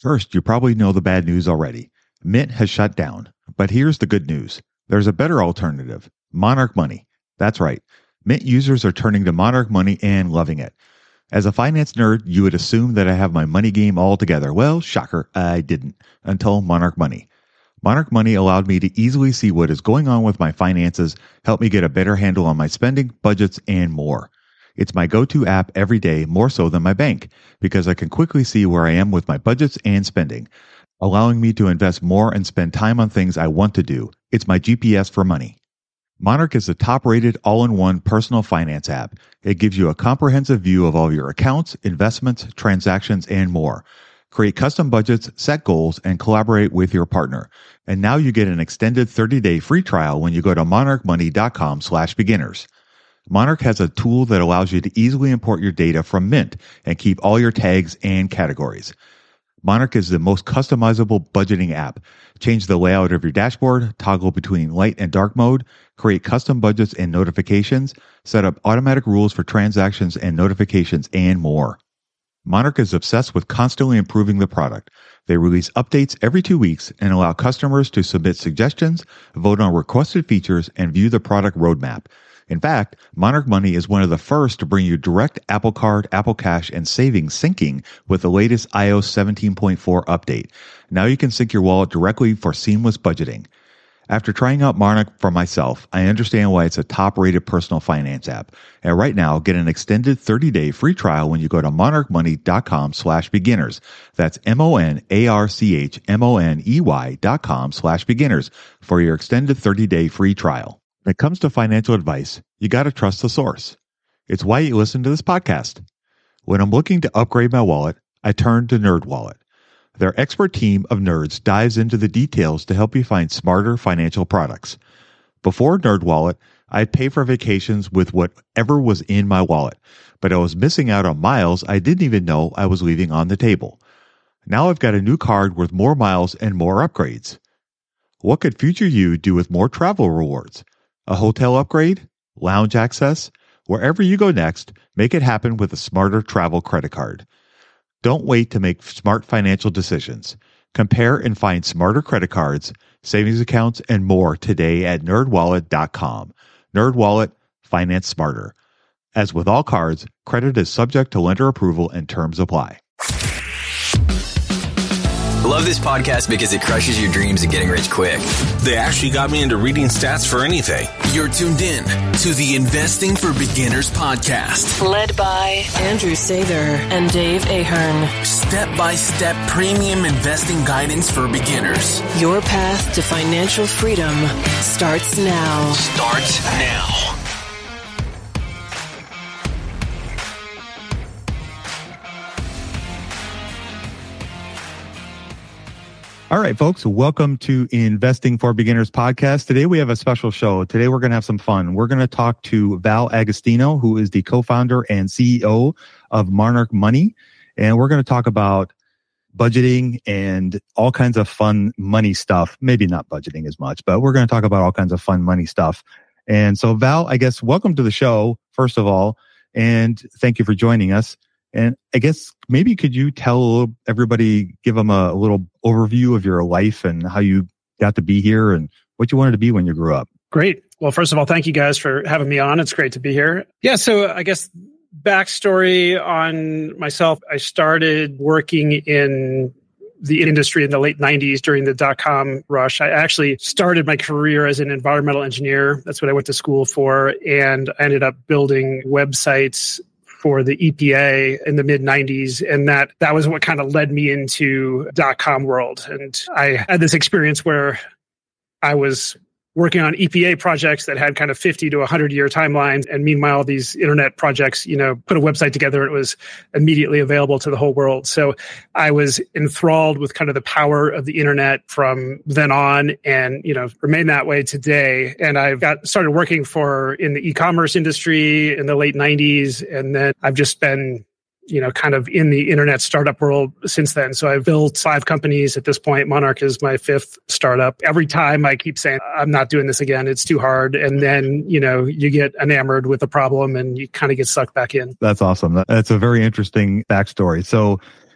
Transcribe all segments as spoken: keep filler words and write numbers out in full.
First, you probably know the bad news already. Mint has shut down. But here's the good news. There's a better alternative. Monarch Money. That's right. Mint users are turning to Monarch Money and loving it. As a finance nerd, you would assume that I have my money game all together. Well, shocker, I didn't, until Monarch Money. Monarch Money allowed me to easily see what is going on with my finances, help me get a better handle on my spending, budgets, and more. It's my go-to app every day, more so than my bank, because I can quickly see where I am with my budgets and spending, allowing me to invest more and spend time on things I want to do. It's my G P S for money. Monarch is the top-rated all-in-one personal finance app. It gives you a comprehensive view of all your accounts, investments, transactions, and more. Create custom budgets, set goals, and collaborate with your partner. And now you get an extended thirty-day free trial when you go to monarchmoney.com slash beginners. Monarch has a tool that allows you to easily import your data from Mint and keep all your tags and categories. Monarch is the most customizable budgeting app. Change the layout of your dashboard, toggle between light and dark mode, create custom budgets and notifications, set up automatic rules for transactions and notifications, and more. Monarch is obsessed with constantly improving the product. They release updates every two weeks and allow customers to submit suggestions, vote on requested features, and view the product roadmap. In fact, Monarch Money is one of the first to bring you direct Apple Card, Apple Cash, and savings syncing with the latest i O S seventeen point four update. Now you can sync your wallet directly for seamless budgeting. After trying out Monarch for myself, I understand why it's a top-rated personal finance app. And right now, get an extended thirty-day free trial when you go to monarchmoney.com slash beginners. That's M-O-N-A-R-C-H-M-O-N-E-Y dot com slash beginners for your extended thirty-day free trial. When it comes to financial advice, you got to trust the source. It's why you listen to this podcast. When I'm looking to upgrade my wallet, I turn to NerdWallet. Their expert team of nerds dives into the details to help you find smarter financial products. Before NerdWallet, I'd pay for vacations with whatever was in my wallet, but I was missing out on miles I didn't even know I was leaving on the table. Now I've got a new card with more miles and more upgrades. What could future you do with more travel rewards? A hotel upgrade? Lounge access? Wherever you go next, make it happen with a smarter travel credit card. Don't wait to make smart financial decisions. Compare and find smarter credit cards, savings accounts, and more today at nerd wallet dot com. NerdWallet, finance smarter. As with all cards, credit is subject to lender approval and terms apply. Love this podcast because it crushes your dreams of getting rich quick. They actually got me into reading stats for anything. You're tuned in to the Investing for Beginners podcast. Led by Andrew Sather and Dave Ahern. Step-by-step premium investing guidance for beginners. Your path to financial freedom starts now. Starts now. All right, folks, welcome to Investing for Beginners podcast. Today we have a special show. Today we're going to have some fun. We're going to talk to Val Agostino, who is the co-founder and C E O of Monarch Money. And we're going to talk about budgeting and all kinds of fun money stuff. Maybe not budgeting as much, but we're going to talk about all kinds of fun money stuff. And so Val, I guess, welcome to the show, first of all, and thank you for joining us. And I guess maybe could you tell everybody, give them a, a little overview of your life and how you got to be here and what you wanted to be when you grew up? Great. Well, first of all, thank you guys for having me on. It's great to be here. Yeah, so I guess backstory on myself, I started working in the industry in the late nineties during the dot-com rush. I actually started my career as an environmental engineer. That's what I went to school for. And I ended up building websites for the E P A in the mid nineties. And that that was what kind of led me into dot-com world. And I had this experience where I was working on E P A projects that had kind of fifty to one hundred year timelines. And meanwhile, these internet projects, you know, put a website together and it was immediately available to the whole world. So I was enthralled with kind of the power of the internet from then on and, you know, remain that way today. And I've got started working for in the e-commerce industry in the late nineties. And then I've just been you know, kind of in the internet startup world since then. So I've built five companies at this point. Monarch is my fifth startup. Every time I keep saying, I'm not doing this again. It's too hard. And then, you know, you get enamored with the problem and you kind of get sucked back in. That's awesome. That's a very interesting backstory. So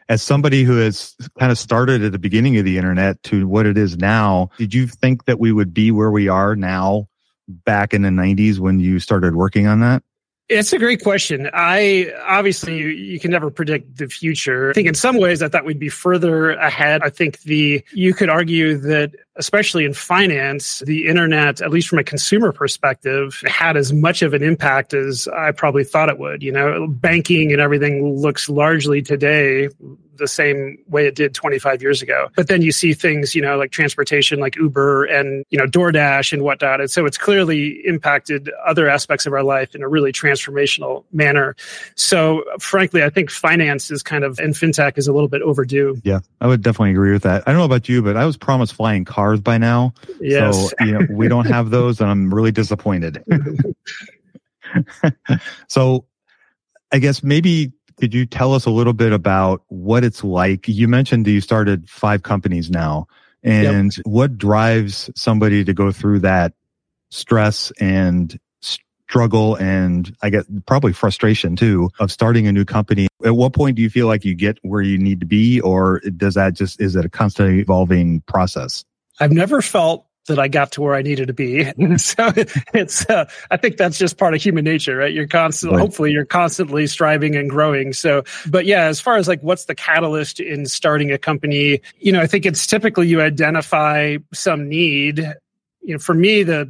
as somebody who has kind of started at the beginning of the internet to what it is now, did you think that we would be where we are now back in the nineties when you started working on that? It's a great question. I obviously you, you can never predict the future. I think in some ways I thought we'd be further ahead. I think the you could argue that especially in finance, the internet, at least from a consumer perspective, had as much of an impact as I probably thought it would. You know, banking and everything looks largely today the same way it did twenty-five years ago. But then you see things, you know, like transportation, like Uber and, you know, DoorDash and whatnot. And so it's clearly impacted other aspects of our life in a really transformational manner. So frankly, I think finance is kind of, and fintech is a little bit overdue. Yeah, I would definitely agree with that. I don't know about you, but I was promised flying cars by now. Yes. So, you know, we don't have those and I'm really disappointed. So I guess maybe could you tell us a little bit about what it's like? You mentioned that you started five companies now, and yep. What drives somebody to go through that stress and struggle and I guess probably frustration too of starting a new company? At what point do you feel like you get where you need to be, or does that just, is it a constantly evolving process? I've never felt that I got to where I needed to be. So it's, uh, I think that's just part of human nature, right? You're constantly, right. Hopefully you're constantly striving and growing. So, but yeah, as far as like, what's the catalyst in starting a company? You know, I think it's typically you identify some need. You know, for me, the,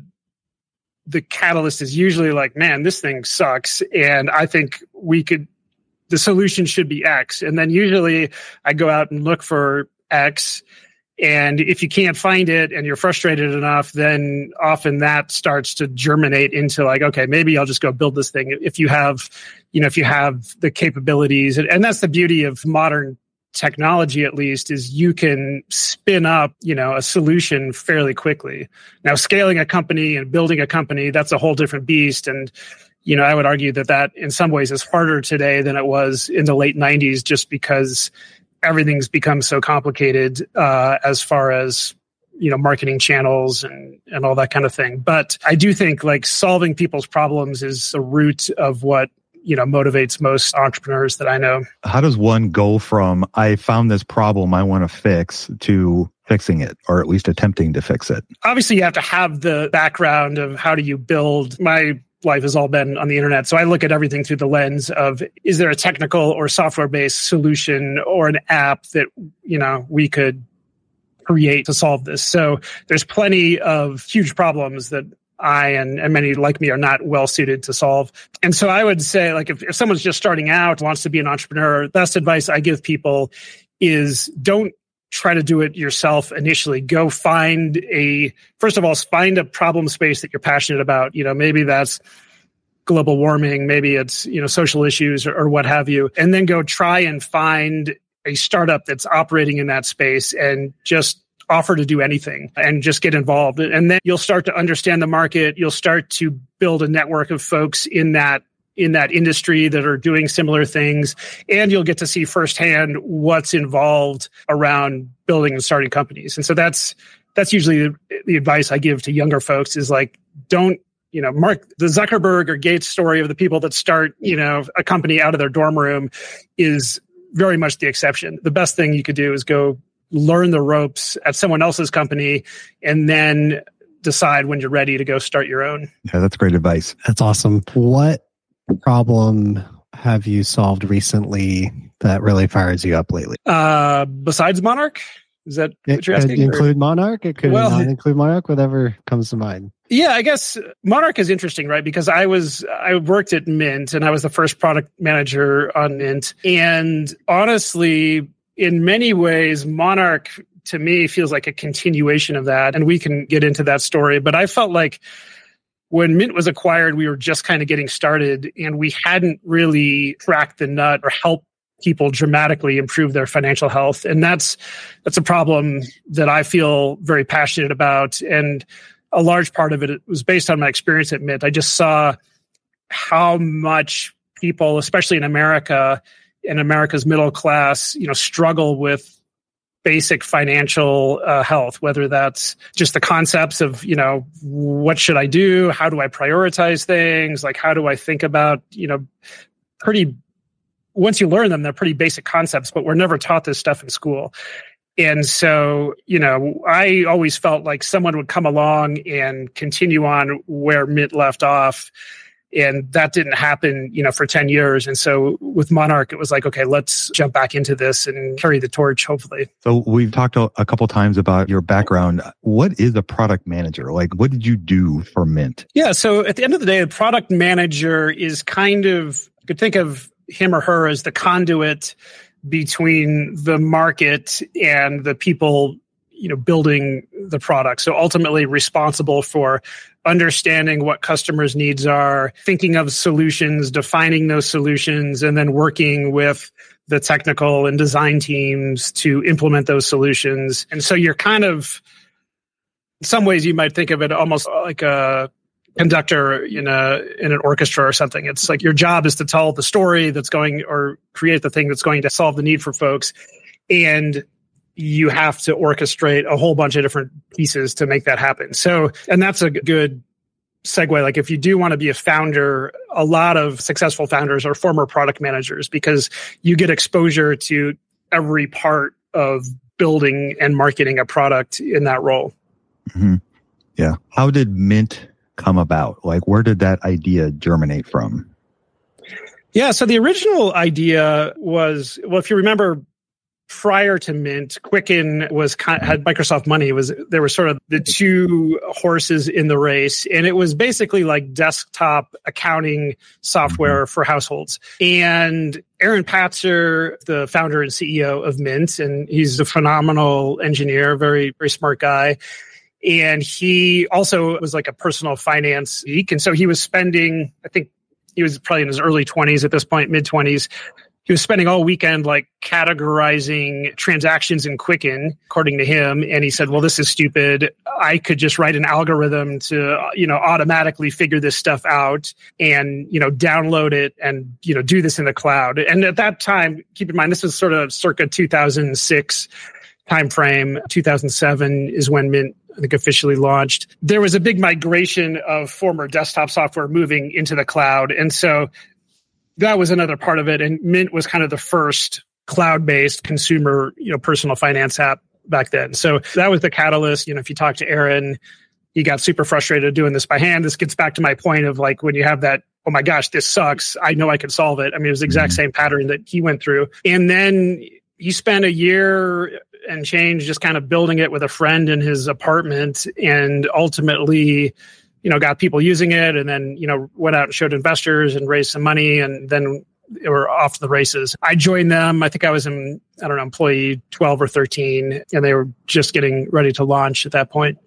the catalyst is usually like, man, this thing sucks. And I think we could, the solution should be X. And then usually I go out and look for X. And if you can't find it and you're frustrated enough, then often that starts to germinate into like, okay, maybe I'll just go build this thing. If you have, you know, if you have the capabilities, and, and that's the beauty of modern technology, at least, is you can spin up, you know, a solution fairly quickly. Now, scaling a company and building a company, that's a whole different beast. And, you know, I would argue that that in some ways is harder today than it was in the late nineties, just because everything's become so complicated uh, as far as, you know, marketing channels and, and all that kind of thing. But I do think like solving people's problems is the root of what, you know, motivates most entrepreneurs that I know. How does one go from, I found this problem I want to fix, to fixing it, or at least attempting to fix it? Obviously, you have to have the background of how do you build. My life has all been on the internet. So I look at everything through the lens of, is there a technical or software-based solution or an app that, you know, we could create to solve this? So there's plenty of huge problems that I and, and many like me are not well suited to solve. And so I would say, like, if, if someone's just starting out, wants to be an entrepreneur, best advice I give people is don't try to do it yourself initially. Go find a, first of all, find a problem space that you're passionate about. You know, maybe that's global warming, maybe it's, you know, social issues or, or what have you. And then go try and find a startup that's operating in that space and just offer to do anything and just get involved. And then you'll start to understand the market. You'll start to build a network of folks in that in that industry that are doing similar things. And you'll get to see firsthand what's involved around building and starting companies. And so that's, that's usually the, the advice I give to younger folks is like, don't, you know, Mark, the Zuckerberg or Gates story of the people that start, you know, a company out of their dorm room is very much the exception. The best thing you could do is go learn the ropes at someone else's company and then decide when you're ready to go start your own. Yeah, that's great advice. That's awesome. What problem have you solved recently that really fires you up lately? Uh, besides Monarch? Is that it what you're asking? It could include Monarch. It could well, not include Monarch, whatever comes to mind. Yeah, I guess Monarch is interesting, right? Because I was, I worked at Mint and I was the first product manager on Mint. And honestly, in many ways, Monarch to me feels like a continuation of that. And we can get into that story. But I felt like when Mint was acquired, we were just kind of getting started and we hadn't really cracked the nut or helped people dramatically improve their financial health. And that's, that's a problem that I feel very passionate about. And a large part of it was based on my experience at Mint. I just saw how much people, especially in America, in America's middle class, you know, struggle with basic financial uh, health, whether that's just the concepts of, you know, what should I do? How do I prioritize things? Like, how do I think about, you know, pretty once you learn them, they're pretty basic concepts, but we're never taught this stuff in school. And so, you know, I always felt like someone would come along and continue on where Mint left off. And that didn't happen, you know, for ten years. And so with Monarch, it was like, okay, let's jump back into this and carry the torch, hopefully. So we've talked a, a couple times about your background. What is a product manager? Like, what did you do for Mint? Yeah. So at the end of the day, the product manager is kind of, you could think of him or her as the conduit between the market and the people, you know, building the product. So ultimately responsible for understanding what customers' needs are, thinking of solutions, defining those solutions, and then working with the technical and design teams to implement those solutions. And so you're kind of, in some ways you might think of it almost like a conductor in a in an orchestra or something. It's like your job is to tell the story that's going or create the thing that's going to solve the need for folks. And you have to orchestrate a whole bunch of different pieces to make that happen. So, and that's a good segue. Like if you do want to be a founder, a lot of successful founders are former product managers because you get exposure to every part of building and marketing a product in that role. Mm-hmm. Yeah. How did Mint come about? Like, where did that idea germinate from? Yeah. So the original idea was, well, if you remember, prior to Mint, Quicken was kind of, had Microsoft Money. It was there were sort of the two horses in the race, and it was basically like desktop accounting software for households. And Aaron Patzer, the founder and C E O of Mint, and he's a phenomenal engineer, very very smart guy. And he also was like a personal finance geek, and so he was spending, I think he was probably in his early twenties at this point, mid twenties. He was spending all weekend like categorizing transactions in Quicken, according to him. And he said, well, this is stupid. I could just write an algorithm to, you know, automatically figure this stuff out and, you know, download it and, you know, do this in the cloud. And at that time, keep in mind, this was sort of circa two thousand six timeframe. two thousand seven is when Mint, I think, officially launched. There was a big migration of former desktop software moving into the cloud. And so that was another part of it. And Mint was kind of the first cloud-based consumer, you know, personal finance app back then. So that was the catalyst. You know, if you talk to Aaron, he got super frustrated doing this by hand. This gets back to my point of like, when you have that, oh my gosh, this sucks, I know I can solve it. I mean, it was the exact same pattern that he went through. And then he spent a year and change just kind of building it with a friend in his apartment, and ultimately, you know, got people using it, and then, you know, went out and showed investors and raised some money, and then they were off to the races. I joined them. I think I was in, I don't know, employee twelve or thirteen, and they were just getting ready to launch at that point.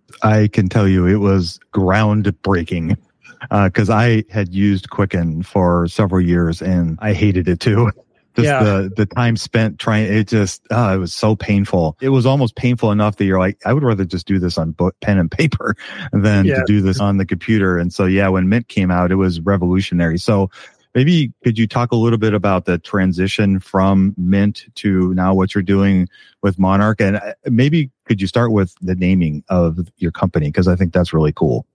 I can tell you it was groundbreaking because uh, I had used Quicken for several years and I hated it too. Just yeah. the, the time spent trying, it just, uh, it was so painful. It was almost painful enough that you're like, I would rather just do this on book, pen and paper than yeah. to do this on the computer. And so, yeah, when Mint came out, it was revolutionary. So maybe could you talk a little bit about the transition from Mint to now what you're doing with Monarch? And maybe could you start with the naming of your company? Because I think that's really cool.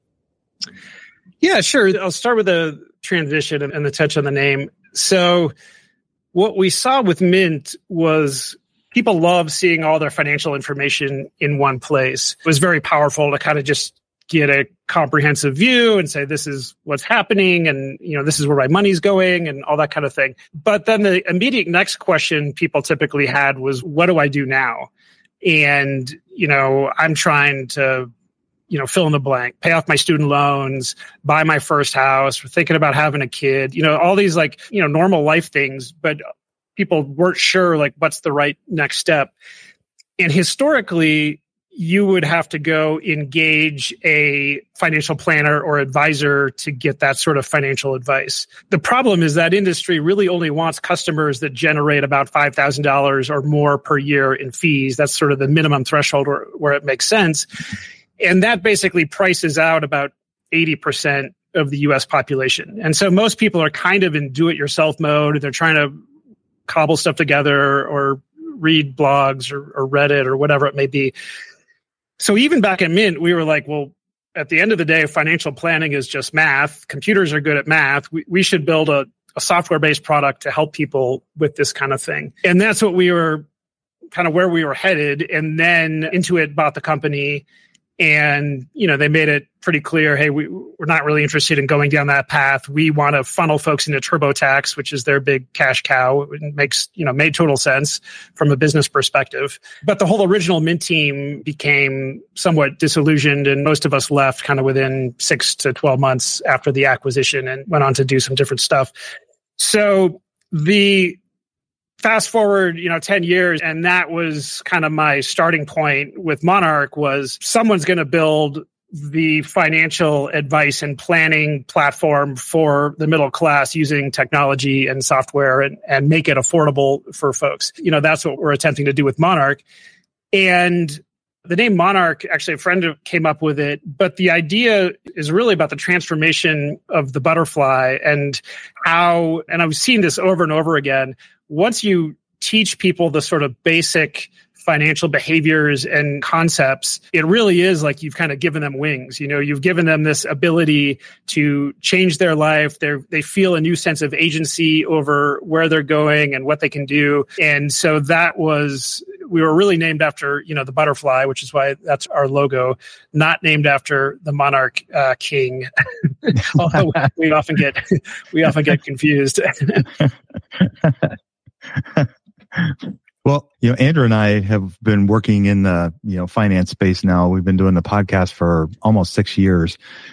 Yeah, sure. I'll start with the transition and the touch on the name. So what we saw with Mint was people love seeing all their financial information in one place. It was very powerful to kind of just get a comprehensive view and say, this is what's happening, and, you know, this is where my money's going, and all that kind of thing. But then the immediate next question people typically had was, what do I do now? And, you know, I'm trying to, you know, fill in the blank, pay off my student loans, buy my first house, we're thinking about having a kid, you know, all these like, you know, normal life things, but people weren't sure like what's the right next step. And historically, you would have to go engage a financial planner or advisor to get that sort of financial advice. The problem is that industry really only wants customers that generate about five thousand dollars or more per year in fees. That's sort of the minimum threshold where, where it makes sense. And that basically prices out about eighty percent of the U S population. And so most people are kind of in do-it-yourself mode. They're trying to cobble stuff together or read blogs or, or Reddit or whatever it may be. So even back at Mint, we were like, well, at the end of the day, financial planning is just math. Computers are good at math. We, we should build a a software-based product to help people with this kind of thing. And that's what we were kind of where we were headed. And then Intuit bought the company, and, you know, they made it pretty clear, hey, we, we're not really interested in going down that path. We want to funnel folks into TurboTax, which is their big cash cow. It makes, you know, made total sense from a business perspective. But the whole original Mint team became somewhat disillusioned, and most of us left kind of within six to twelve months after the acquisition and went on to do some different stuff. So the fast forward, you know, ten years, and that was kind of my starting point with Monarch was someone's going to build the financial advice and planning platform for the middle class using technology and software and, and make it affordable for folks. You know, that's what we're attempting to do with Monarch. And the name Monarch, actually a friend came up with it, but the idea is really about the transformation of the butterfly and how, and I've seen this over and over again, once you teach people the sort of basic financial behaviors and concepts, it really is like you've kind of given them wings. You know, you've given them this ability to change their life. They they feel a new sense of agency over where they're going and what they can do. And so that was, we were really named after, you know, the butterfly, which is why that's our logo, not named after the monarch uh, king. Although we often get we often get confused. Well, you know, Andrew and I have been working in the, you know, finance space now. We've been doing the podcast for almost six years.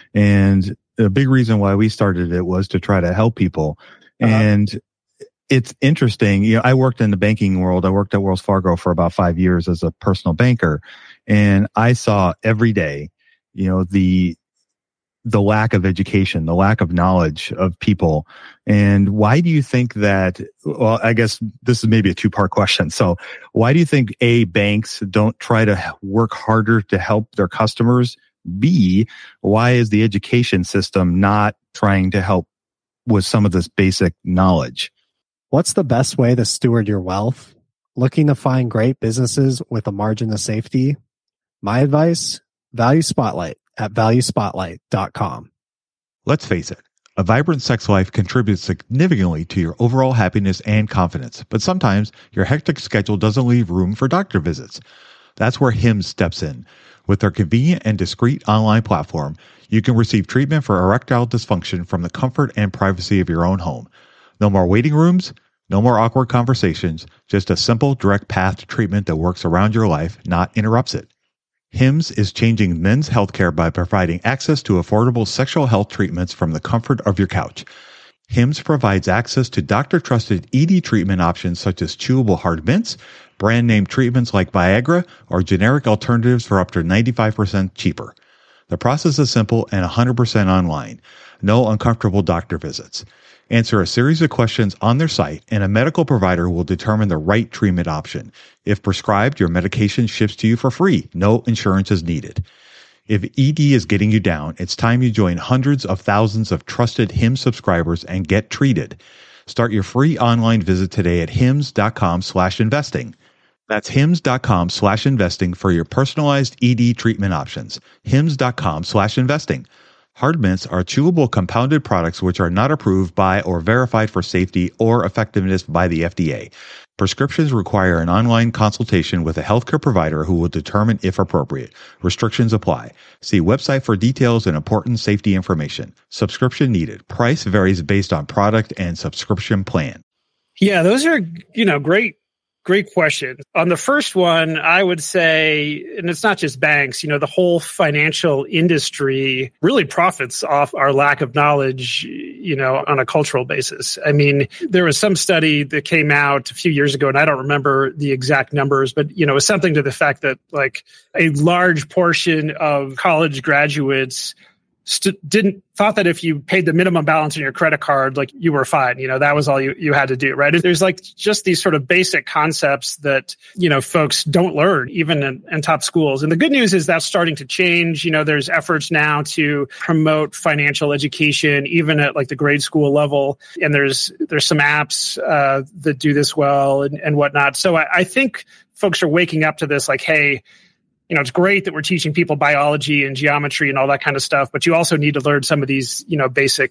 And the big reason why we started it was to try to help people. Uh-huh. And it's interesting. You know, I worked in the banking world. I worked at Wells Fargo for about five years as a personal banker. And I saw every day, you know, the the lack of education, the lack of knowledge of people. And why do you think that, well, I guess this is maybe a two-part question. So why do you think, A, banks don't try to work harder to help their customers? B, why is the education system not trying to help with some of this basic knowledge? What's the best way to steward your wealth? Looking to find great businesses with a margin of safety? My advice, Value Spotlight at value spotlight dot com. Let's face it, a vibrant sex life contributes significantly to your overall happiness and confidence, but sometimes your hectic schedule doesn't leave room for doctor visits. That's where Hims steps in. With their convenient and discreet online platform, you can receive treatment for erectile dysfunction from the comfort and privacy of your own home. No more waiting rooms, no more awkward conversations, just a simple, direct path to treatment that works around your life, not interrupts it. Hims is changing men's healthcare by providing access to affordable sexual health treatments from the comfort of your couch. Hims provides access to doctor-trusted E D treatment options such as chewable hard mints, brand-name treatments like Viagra, or generic alternatives for up to ninety-five percent cheaper. The process is simple and one hundred percent online. No uncomfortable doctor visits. Answer a series of questions on their site, and a medical provider will determine the right treatment option. If prescribed, your medication ships to you for free. No insurance is needed. If E D is getting you down, it's time you join hundreds of thousands of trusted Hims subscribers and get treated. Start your free online visit today at hims.com slash investing. That's hims.com slash investing for your personalized E D treatment options. hims.com slash investing. Hard mints are chewable compounded products which are not approved by or verified for safety or effectiveness by the F D A. Prescriptions require an online consultation with a healthcare provider who will determine if appropriate. Restrictions apply. See website for details and important safety information. Subscription needed. Price varies based on product and subscription plan. Yeah, those are, you know, great Great question. On the first one, I would say, and it's not just banks, you know, the whole financial industry really profits off our lack of knowledge, you know, on a cultural basis. I mean, there was some study that came out a few years ago, and I don't remember the exact numbers, but, you know, it was something to the fact that like a large portion of college graduates St- didn't thought that if you paid the minimum balance on your credit card, like you were fine. You know, that was all you, you had to do, right? There's like just these sort of basic concepts that, you know, folks don't learn even in, in top schools. And the good news is that's starting to change. You know, there's efforts now to promote financial education, even at like the grade school level. And there's, there's some apps uh, that do this well and, and whatnot. So I, I think folks are waking up to this like, hey, you know, it's great that we're teaching people biology and geometry and all that kind of stuff, but you also need to learn some of these, you know, basic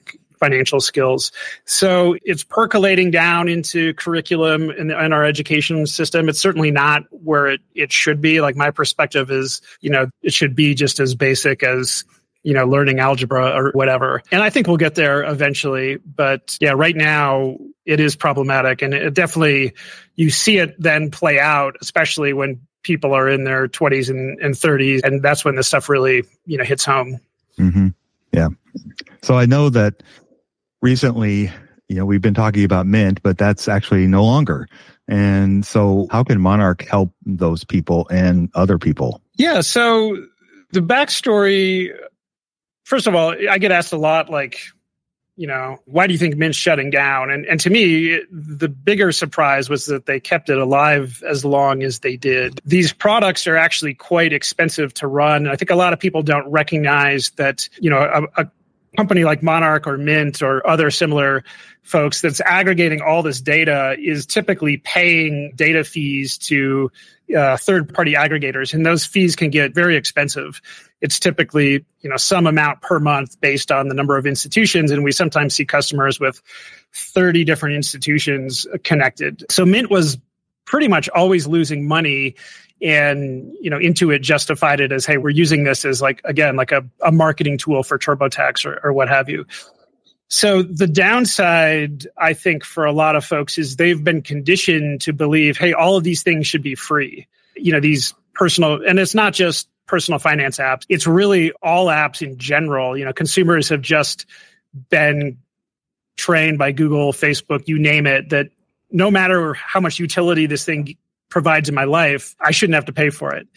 financial skills. So it's percolating down into curriculum in, in our education system. It's certainly not where it, it should be. Like my perspective is, you know, it should be just as basic as, you know, learning algebra or whatever. And I think we'll get there eventually. But yeah, right now it is problematic. And it definitely, you see it then play out, especially when people are in their twenties and, and thirties. And that's when this stuff really, you know, hits home. Mm-hmm. Yeah. So I know that recently, you know, we've been talking about Mint, but that's actually no longer. And so how can Monarch help those people and other people? Yeah. So the backstory, first of all, I get asked a lot, like, you know, why do you think Mint's shutting down? And and to me, the bigger surprise was that they kept it alive as long as they did. These products are actually quite expensive to run. I think a lot of people don't recognize that, you know, a, a company like Monarch or Mint or other similar folks that's aggregating all this data is typically paying data fees to uh, third-party aggregators, and those fees can get very expensive. It's typically, you know, some amount per month based on the number of institutions, and we sometimes see customers with thirty different institutions connected. So Mint was pretty much always losing money, and, you know, Intuit justified it as, hey, we're using this as like, again, like a, a marketing tool for TurboTax or, or what have you. So the downside, I think, for a lot of folks is they've been conditioned to believe, hey, all of these things should be free. You know, these personal, and it's not just personal finance apps. It's really all apps in general. You know, consumers have just been trained by Google, Facebook, you name it, that no matter how much utility this thing provides in my life, I shouldn't have to pay for it.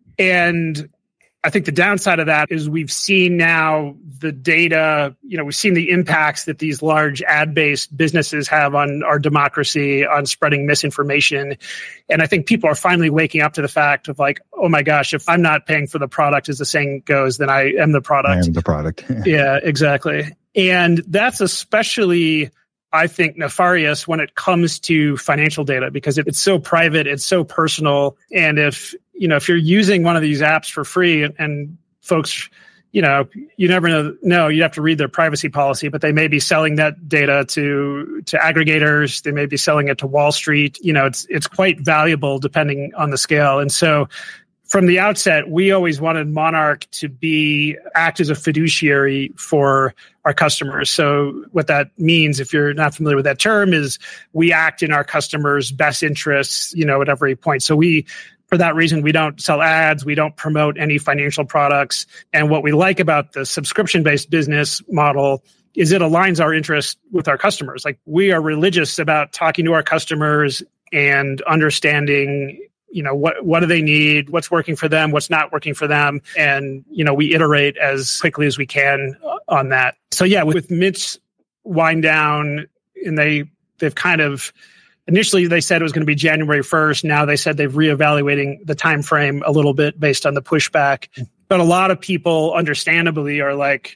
And I think the downside of that is we've seen now the data, you know, we've seen the impacts that these large ad-based businesses have on our democracy, on spreading misinformation. And I think people are finally waking up to the fact of like, oh my gosh, if I'm not paying for the product, as the saying goes, then I am the product. I am the product. Yeah, exactly. And that's especially, I think, nefarious when it comes to financial data because it's so private, it's so personal. And if, you know, if you're using one of these apps for free and, and folks, you know, you never know, know, you have to read their privacy policy, but they may be selling that data to, to aggregators. They may be selling it to Wall Street. You know, it's, it's quite valuable depending on the scale. And so from the outset, we always wanted Monarch to be act as a fiduciary for our customers. So what that means, if you're not familiar with that term, is we act in our customers' best interests, you know, at every point. So we, for that reason, we don't sell ads. We don't promote any financial products. And what we like about the subscription-based business model is it aligns our interests with our customers. Like we are religious about talking to our customers and understanding, you know, what, what do they need? What's working for them? What's not working for them? And, you know, we iterate as quickly as we can on that. So yeah, with, with Mint's wind down, and they, they've kind of, initially they said it was going to be January first. Now they said they've reevaluating the time frame a little bit based on the pushback. But a lot of people understandably are like,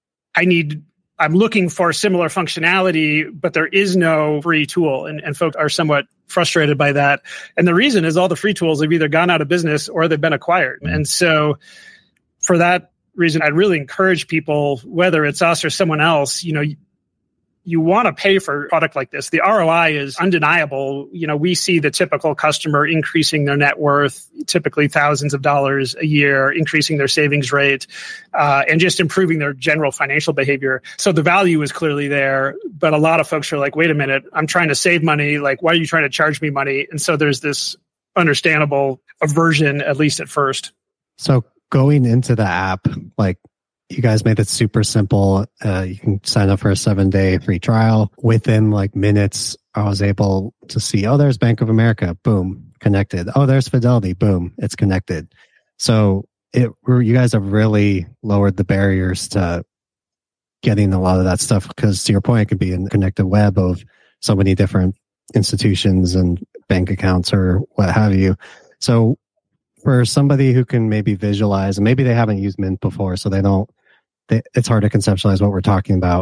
I need, I'm looking for similar functionality, but there is no free tool. And, and folks are somewhat frustrated by that. And the reason is all the free tools have either gone out of business or they've been acquired. And so for that reason, I'd really encourage people, whether it's us or someone else, you know, you want to pay for a product like this. The R O I is undeniable. You know, we see the typical customer increasing their net worth, typically thousands of dollars a year, increasing their savings rate, uh, and just improving their general financial behavior. So the value is clearly there. But a lot of folks are like, wait a minute, I'm trying to save money. Like, why are you trying to charge me money? And so there's this understandable aversion, at least at first. So going into the app, like, you guys made it super simple. Uh, you can sign up for a seven day free trial. Within like minutes, I was able to see, oh, there's Bank of America. Boom, connected. Oh, there's Fidelity. Boom, it's connected. So it, you guys have really lowered the barriers to getting a lot of that stuff because to your point, it could be a connected web of so many different institutions and bank accounts or what have you. So for somebody who can maybe visualize, and maybe they haven't used Mint before, so they don't, they, it's hard to conceptualize what we're talking about.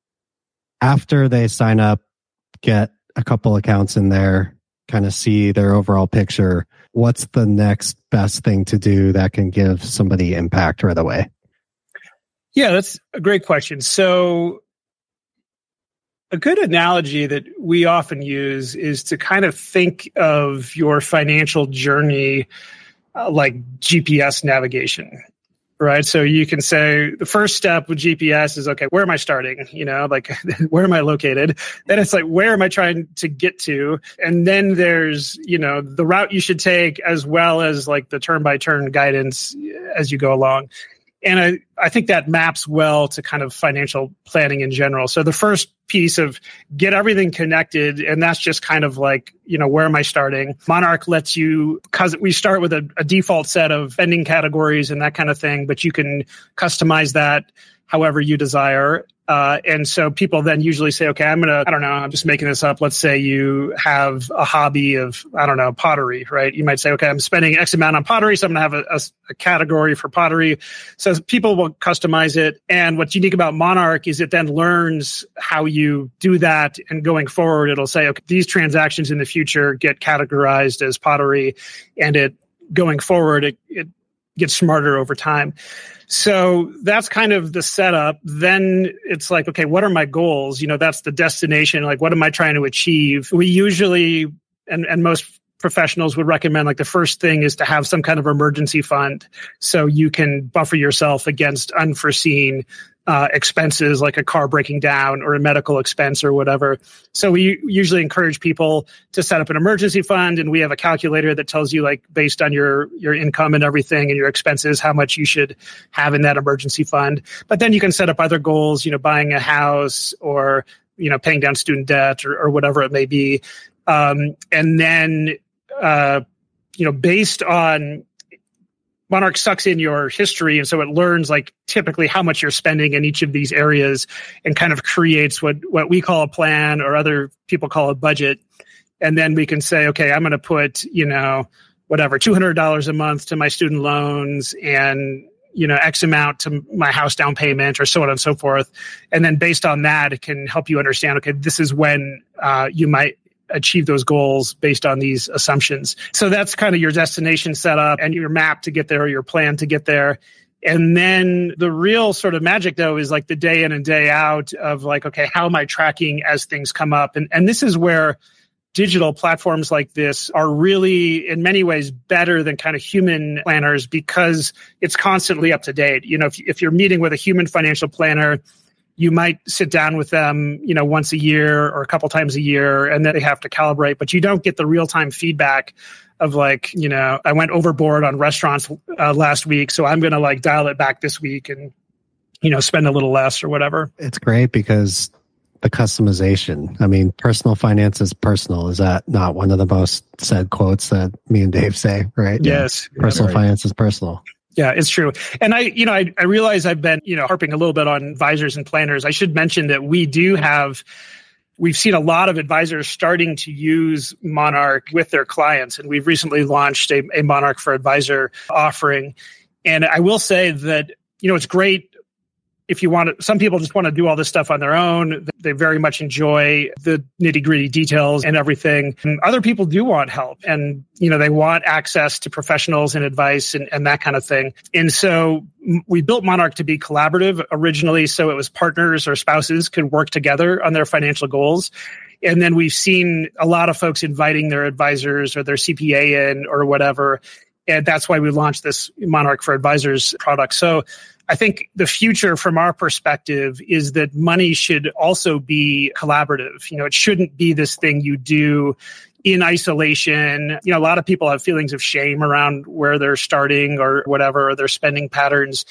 After they sign up, get a couple accounts in there, kind of see their overall picture, what's the next best thing to do that can give somebody impact right away? Yeah, that's a great question. So A good analogy that we often use is to kind of think of your financial journey uh, like G P S navigation, right? So you can say the first step with G P S is, okay, where am I starting? You know, like where am I located? Then it's like, where am I trying to get to? And then there's, you know, the route you should take as well as like the turn by turn guidance as you go along. And I, I think that maps well to kind of financial planning in general. So the first piece of get everything connected, and that's just kind of like, you know, where am I starting? Monarch lets you, because we start with a, a default set of spending categories and that kind of thing, but you can customize that however you desire. Uh, and so people then usually say, okay, I'm going to, I don't know, I'm just making this up. Let's say you have a hobby of, I don't know, pottery, right? You might say, okay, I'm spending X amount on pottery, so I'm going to have a, a, a category for pottery. So people will customize it. And what's unique about Monarch is it then learns how you do that. And going forward, it'll say, okay, these transactions in the future get categorized as pottery. And it going forward, it, it gets smarter over time. So that's kind of the setup. Then it's like, okay, what are my goals? You know, that's the destination. Like, what am I trying to achieve? We usually, and, and most professionals would recommend, like the first thing is to have some kind of emergency fund so you can buffer yourself against unforeseen uh, expenses like a car breaking down or a medical expense or whatever. So we usually encourage people to set up an emergency fund, and we have a calculator that tells you, like, based on your, your income and everything and your expenses, how much you should have in that emergency fund. But then you can set up other goals, you know, buying a house or, you know, paying down student debt or, or whatever it may be. Um, and then, uh, you know, based on Monarch sucks in your history, and so it learns like typically how much you're spending in each of these areas and kind of creates what, what we call a plan or other people call a budget. And then we can say, okay, I'm going to put, you know, whatever, two hundred dollars a month to my student loans and, you know, X amount to my house down payment or so on and so forth. And then based on that, it can help you understand, okay, this is when uh, you might achieve those goals based on these assumptions. So that's kind of your destination setup and your map to get there or your plan to get there. And then the real sort of magic, though, is like the day in and day out of like, okay, how am I tracking as things come up? And, and this is where digital platforms like this are really, in many ways, better than kind of human planners because it's constantly up to date. You know, if, if you're meeting with a human financial planner, you might sit down with them, you know, once a year or a couple times a year, and then they have to calibrate, but you don't get the real-time feedback of like, you know, I went overboard on restaurants uh, last week, so I'm going to like dial it back this week and, you know, spend a little less or whatever. It's great because the customization, I mean, personal finance is personal. Is that not one of the most said quotes that me and Dave say, right? Yes. Yeah. Personal right. finance is personal. Yeah, it's true. And I, you know, I, I realize I've been, you know, harping a little bit on advisors and planners. I should mention that we do have, we've seen a lot of advisors starting to use Monarch with their clients. And we've recently launched a, a Monarch for Advisor offering. And I will say that, you know, it's great if you want to, some people just want to do all this stuff on their own. They very much enjoy the nitty gritty details and everything. And other people do want help and, you know, they want access to professionals and advice and, and that kind of thing. And so we built Monarch to be collaborative originally. So it was partners or spouses could work together on their financial goals. And then we've seen a lot of folks inviting their advisors or their C P A in or whatever. And that's why we launched this Monarch for Advisors product. So I think the future from our perspective is that money should also be collaborative. You know, it shouldn't be this thing you do in isolation. You know, a lot of people have feelings of shame around where they're starting or whatever, or their spending patterns.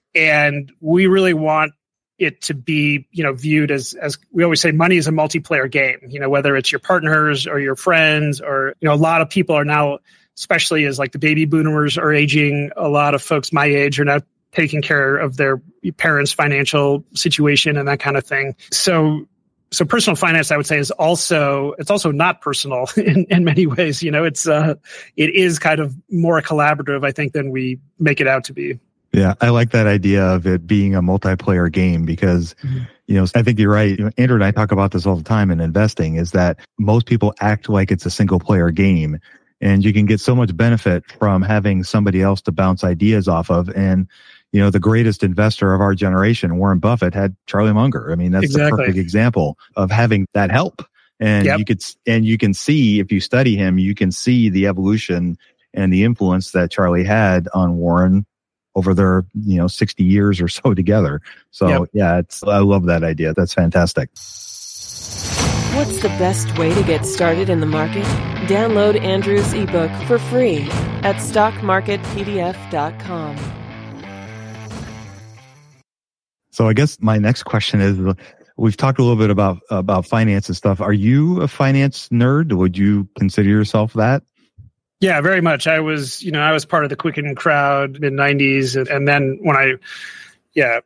And we really want it to be, you know, viewed as, as we always say, money is a multiplayer game, you know, whether it's your partners or your friends or, you know, a lot of people are now, especially as like the baby boomers are aging, a lot of folks my age are now taking care of their parents' financial situation and that kind of thing. So, so personal finance, I would say, is also, it's also not personal in, in many ways. You know, it's, uh, it is kind of more collaborative, I think, than we make it out to be. Yeah, I like that idea of it being a multiplayer game because, mm-hmm. you know, I think you're right. You know, Andrew and I talk about this all the time in investing is that most people act like it's a single player game and you can get so much benefit from having somebody else to bounce ideas off of. And, you know, the greatest investor of our generation, Warren Buffett, had Charlie Munger. I mean, that's Exactly. the perfect example of having that help. And Yep. you could, and you can see, if you study him, you can see the evolution and the influence that Charlie had on Warren over their, you know, sixty years or so together. So Yep. yeah, it's, I love that idea. That's fantastic. What's the best way to get started in the market? Download Andrew's ebook for free at stock market p d f dot com. So I guess my next question is, we've talked a little bit about, about finance and stuff. Are you a finance nerd? Would you consider yourself that? Yeah, very much. I was, you know, I was part of the Quicken crowd mid nineties. And, and then when I, yeah,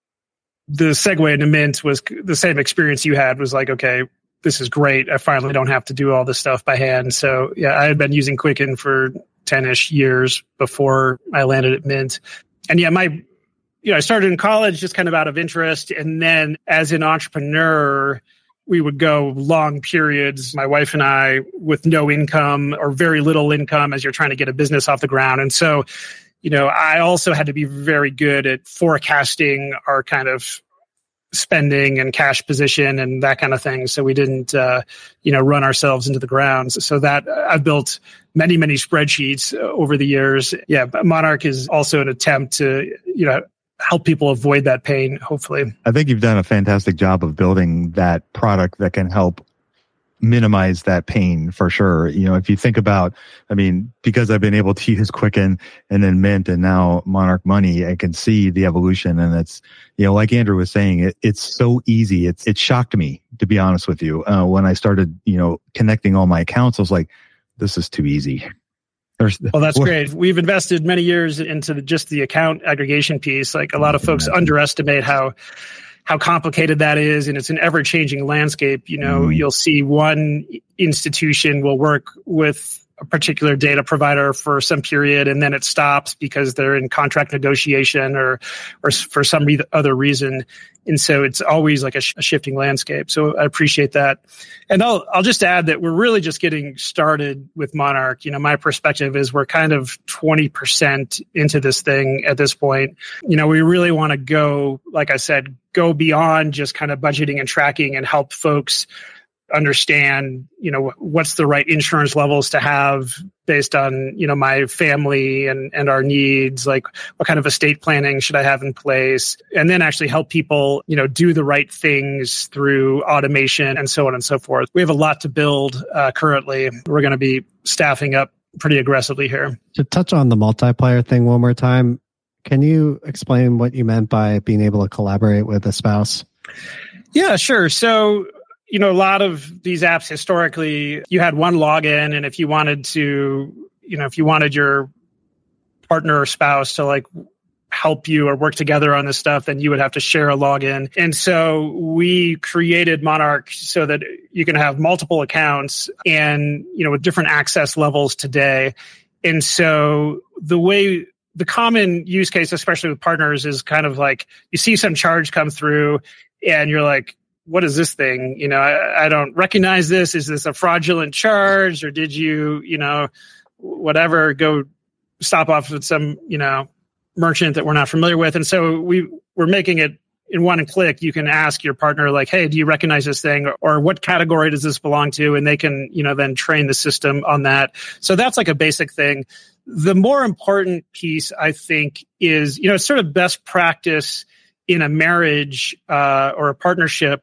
the segue into Mint was the same experience you had, was like, okay, this is great. I finally don't have to do all this stuff by hand. So yeah, I had been using Quicken for ten-ish years before I landed at Mint. And yeah, my, you know, I started in college just kind of out of interest. And then as an entrepreneur, we would go long periods, my wife and I, with no income or very little income as you're trying to get a business off the ground. And so, you know, I also had to be very good at forecasting our kind of spending and cash position and that kind of thing. So we didn't, uh, you know, run ourselves into the ground. So that I've built many, many spreadsheets over the years. Yeah, but Monarch is also an attempt to, you know, help people avoid that pain, hopefully. I think you've done a fantastic job of building that product that can help minimize that pain for sure. You know, if you think about, I mean, because I've been able to use Quicken and then Mint and now Monarch Money, I can see the evolution. And it's, you know, like Andrew was saying, it, it's so easy. It's, it shocked me, to be honest with you. Uh, when I started, you know, connecting all my accounts, I was like, this is too easy. There's, well, that's great. We've invested many years into the, just the account aggregation piece. Like a lot of folks underestimate how how complicated that is, and it's an ever-changing landscape. You know, mm. you'll see one institution will work with a particular data provider for some period, and then it stops because they're in contract negotiation or or for some re- other reason. And so it's always like a, sh- a shifting landscape. So I appreciate that. And I'll I'll just add that we're really just getting started with Monarch. You know, my perspective is we're kind of twenty percent into this thing at this point. You know, we really want to go, like I said, go beyond just kind of budgeting and tracking and help folks understand, you know, what's the right insurance levels to have based on, you know, my family and, and our needs, like what kind of estate planning should I have in place, and then actually help people, you know, do the right things through automation and so on and so forth. We have a lot to build uh, currently. We're going to be staffing up pretty aggressively here. To touch on the multiplier thing one more time, can you explain what you meant by being able to collaborate with a spouse? Yeah, sure. So, you know, a lot of these apps historically, you had one login, and if you wanted to, you know, if you wanted your partner or spouse to like help you or work together on this stuff, then you would have to share a login. And so we created Monarch so that you can have multiple accounts and, you know, with different access levels today. And so the way the common use case, especially with partners, is kind of like you see some charge come through and you're like, what is this thing? You know, I, I don't recognize this. Is this a fraudulent charge, or did you, you know, whatever, go stop off with some, you know, merchant that we're not familiar with? And so we we're making it in one click. You can ask your partner like, hey, do you recognize this thing? Or, or what category does this belong to? And they can, you know, then train the system on that. So that's like a basic thing. The more important piece, I think, is, you know, it's sort of best practice in a marriage uh, or a partnership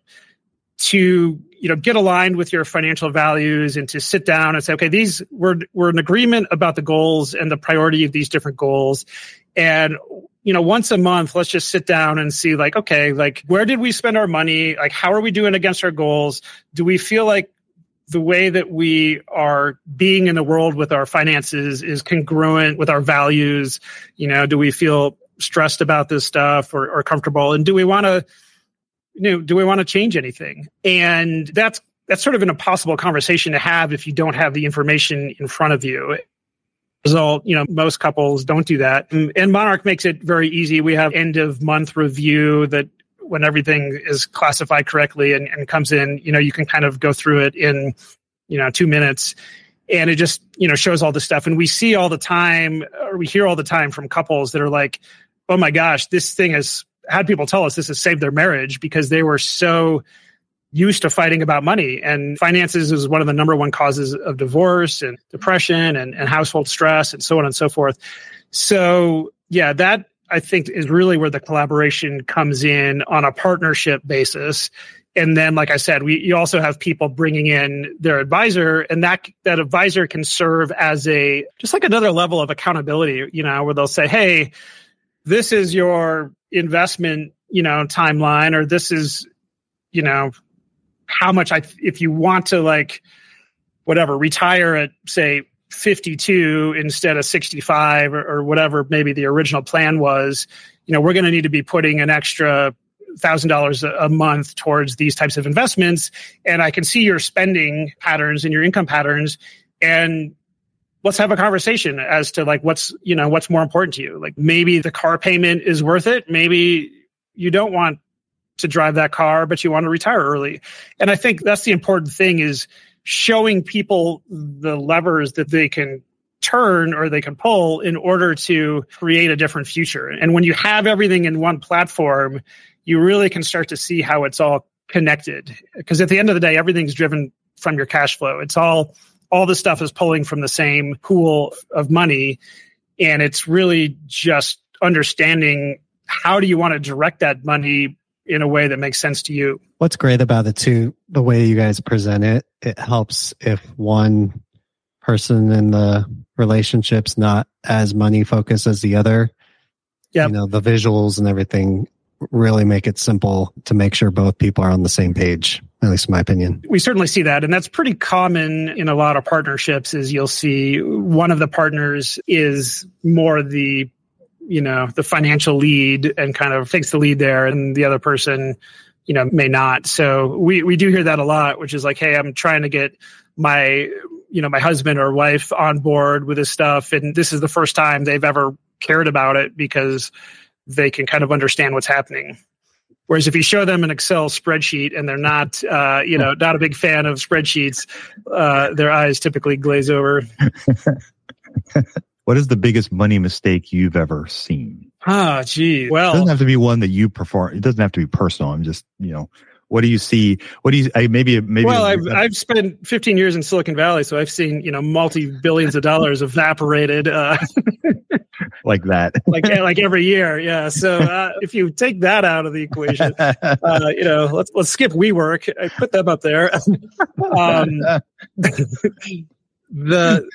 to, you know, get aligned with your financial values and to sit down and say, okay, these we're we're in agreement about the goals and the priority of these different goals. And, you know, once a month, let's just sit down and see like, okay, like where did we spend our money? Like, how are we doing against our goals? Do we feel like the way that we are being in the world with our finances is congruent with our values? You know, do we feel stressed about this stuff or, or comfortable? And do we want to, you know, do we want to change anything? And that's, that's sort of an impossible conversation to have if you don't have the information in front of you. Result, you know, most couples don't do that. And, and Monarch makes it very easy. We have end of month review that when everything is classified correctly and, and comes in, you know, you can kind of go through it in, you know, two minutes. And it just, you know, shows all this stuff. And we see all the time, or we hear all the time from couples that are like, oh my gosh, this thing has had people tell us this has saved their marriage because they were so used to fighting about money. And finances is one of the number one causes of divorce and depression and, and household stress and so on and so forth. So yeah, that I think is really where the collaboration comes in on a partnership basis. And then, like I said, we you also have people bringing in their advisor, and that that advisor can serve as a just like another level of accountability, you know, where they'll say, hey, this is your investment, you know, timeline, or this is, you know, how much I, if you want to like, whatever, retire at say fifty-two instead of sixty-five or, or whatever, maybe the original plan was, you know, we're going to need to be putting an extra thousand dollars a month towards these types of investments. And I can see your spending patterns and your income patterns, and let's have a conversation as to like, what's, you know, what's more important to you. Like maybe the car payment is worth it. Maybe you don't want to drive that car, but you want to retire early. And I think that's the important thing, is showing people the levers that they can turn or they can pull in order to create a different future. And when you have everything in one platform, you really can start to see how it's all connected. Because at the end of the day, everything's driven from your cash flow. It's all, all the stuff is pulling from the same pool of money. And it's really just understanding how do you want to direct that money in a way that makes sense to you. What's great about it too, the way you guys present it, it helps if one person in the relationship's not as money focused as the other. Yep. You know, the visuals and everything really make it simple to make sure both people are on the same page, at least in my opinion. We certainly see that. And that's pretty common in a lot of partnerships, is you'll see one of the partners is more the, you know, the financial lead and kind of takes the lead there, and the other person, you know, may not. So we, we do hear that a lot, which is like, hey, I'm trying to get my, you know, my husband or wife on board with this stuff. And this is the first time they've ever cared about it because they can kind of understand what's happening. Whereas if you show them an Excel spreadsheet and they're not, uh, you know, not a big fan of spreadsheets, uh, their eyes typically glaze over. What is the biggest money mistake you've ever seen? Ah, gee. Well, it doesn't have to be one that you perform. It doesn't have to be personal. I'm just, you know, what do you see? What do you, I, maybe, maybe. Well, I've, I've spent fifteen years in Silicon Valley, so I've seen, you know, multi-billions of dollars evaporated. Uh, like that. like, like every year. Yeah. So uh, if you take that out of the equation, uh, you know, let's, let's skip WeWork. I put them up there. um, the,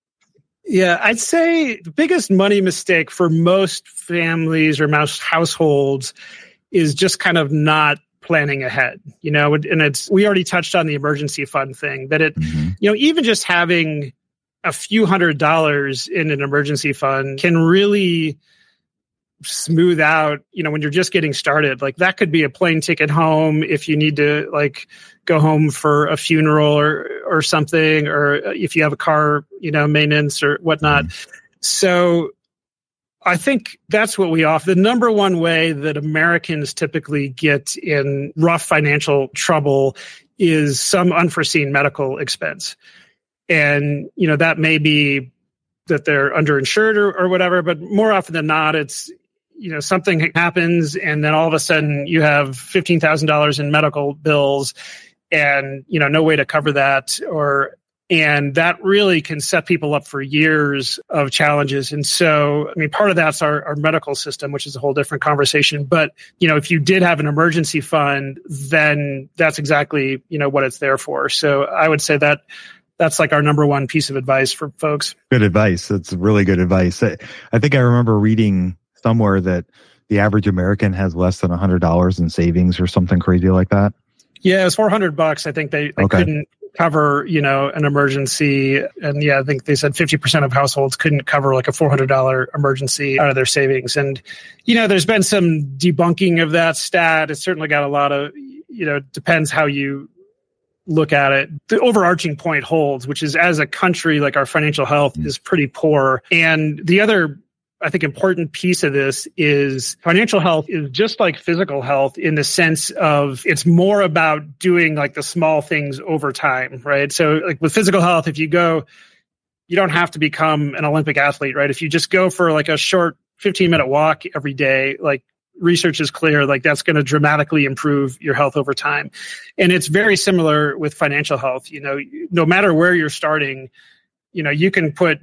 Yeah, I'd say the biggest money mistake for most families or most households is just kind of not planning ahead, you know, and it's, we already touched on the emergency fund thing, that it, mm-hmm. you know, even just having a few hundred dollars in an emergency fund can really smooth out, you know, when you're just getting started. Like that could be a plane ticket home if you need to like go home for a funeral or or something, or if you have a car, you know, maintenance or whatnot. Mm-hmm. So I think that's what we offer. The number one way that Americans typically get in rough financial trouble is some unforeseen medical expense. And, you know, that may be that they're underinsured or, or whatever, but more often than not, it's, you know, something happens and then all of a sudden you have fifteen thousand dollars in medical bills and, you know, no way to cover that, or, and that really can set people up for years of challenges. And so, I mean, part of that's our, our medical system, which is a whole different conversation. But, you know, if you did have an emergency fund, then that's exactly, you know, what it's there for. So I would say that that's like our number one piece of advice for folks. Good advice. That's really good advice. I, I think I remember reading somewhere that the average American has less than one hundred dollars in savings or something crazy like that. Yeah, it was four hundred bucks. I think they, they okay. couldn't cover, you know, an emergency. And yeah, I think they said fifty percent of households couldn't cover like a four hundred dollars emergency out of their savings. And, you know, there's been some debunking of that stat. It's certainly got a lot of, you know, depends how you look at it. The overarching point holds, which is as a country, like our financial health mm. is pretty poor. And the other, I think, important piece of this is financial health is just like physical health in the sense of it's more about doing like the small things over time, right? So like with physical health, if you go, you don't have to become an Olympic athlete, right? If you just go for like a short fifteen minute walk every day, like research is clear, like that's going to dramatically improve your health over time. And it's very similar with financial health. You know, no matter where you're starting, you know, you can put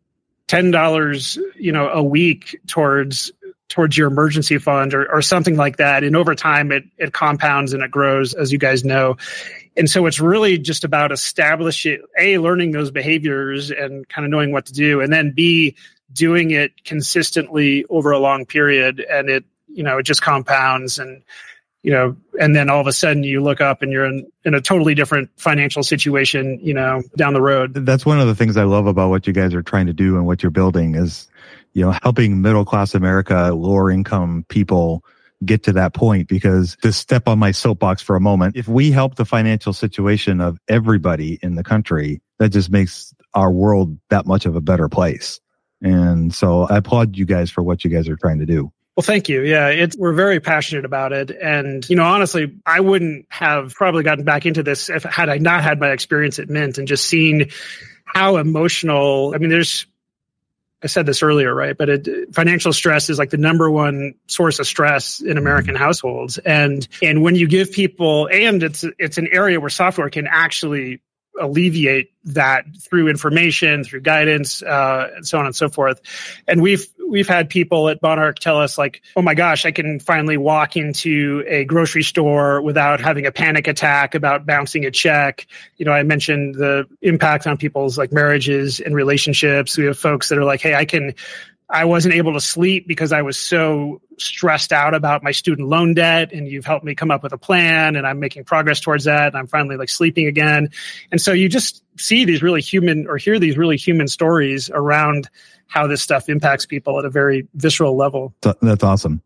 ten dollars, you know, a week towards towards your emergency fund or, or something like that. And over time, it it compounds and it grows, as you guys know. And so it's really just about establishing, A, learning those behaviors and kind of knowing what to do, and then B, doing it consistently over a long period. And it, you know, it just compounds and, you know, and then all of a sudden you look up and you're in, in a totally different financial situation, you know, down the road. That's one of the things I love about what you guys are trying to do and what you're building is, you know, helping middle-class America, lower income people get to that point. Because to step on my soapbox for a moment, if we help the financial situation of everybody in the country, that just makes our world that much of a better place. And so I applaud you guys for what you guys are trying to do. Well, thank you. Yeah, it's, we're very passionate about it. And, you know, honestly, I wouldn't have probably gotten back into this if had I not had my experience at Mint and just seen how emotional, I mean, there's, I said this earlier, right? But it, financial stress is like the number one source of stress in American households. And, and when you give people, and it's, it's an area where software can actually alleviate that through information, through guidance, uh, and so on and so forth. And we've we've had people at Monarch tell us like, oh my gosh, I can finally walk into a grocery store without having a panic attack about bouncing a check. You know, I mentioned the impact on people's like marriages and relationships. We have folks that are like, hey, I can I wasn't able to sleep because I was so stressed out about my student loan debt, and you've helped me come up with a plan, and I'm making progress towards that, and I'm finally like sleeping again. And so you just see these really human or hear these really human stories around how this stuff impacts people at a very visceral level. That's awesome.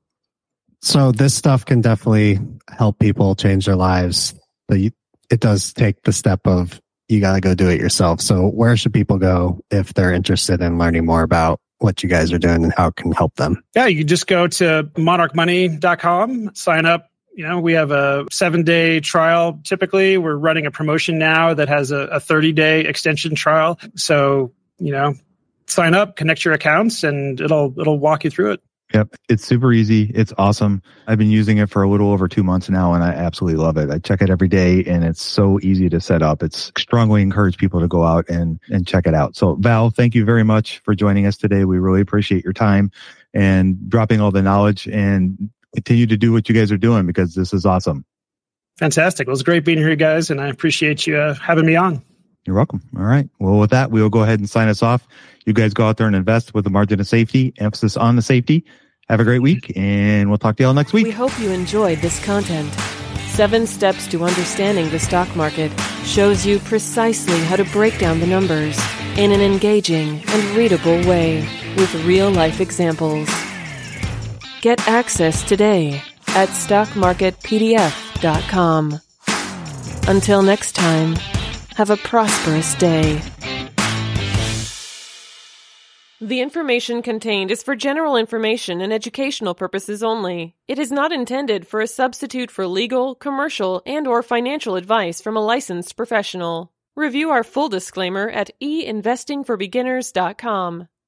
So this stuff can definitely help people change their lives, but you, it does take the step of you got to go do it yourself. So where should people go if they're interested in learning more about what you guys are doing and how it can help them? Yeah, you can just go to monarch money dot com, sign up. You know, we have a seven day trial. Typically, we're running a promotion now that has a, a thirty day extension trial. So, you know, sign up, connect your accounts, and it'll it'll walk you through it. Yep. It's super easy. It's awesome. I've been using it for a little over two months now, and I absolutely love it. I check it every day, and it's so easy to set up. It's strongly encourage people to go out and, and check it out. So Val, thank you very much for joining us today. We really appreciate your time and dropping all the knowledge, and continue to do what you guys are doing because this is awesome. Fantastic. Well, it was great being here, guys, and I appreciate you uh, having me on. You're welcome. All right. Well, with that, we'll go ahead and sign us off. You guys go out there and invest with a margin of safety, emphasis on the safety. Have a great week, and we'll talk to y'all next week. We hope you enjoyed this content. Seven Steps to Understanding the Stock Market shows you precisely how to break down the numbers in an engaging and readable way with real-life examples. Get access today at stock market p d f dot com. Until next time, have a prosperous day. The information contained is for general information and educational purposes only. It is not intended for a substitute for legal, commercial, and/or financial advice from a licensed professional. Review our full disclaimer at e investing for beginners dot com.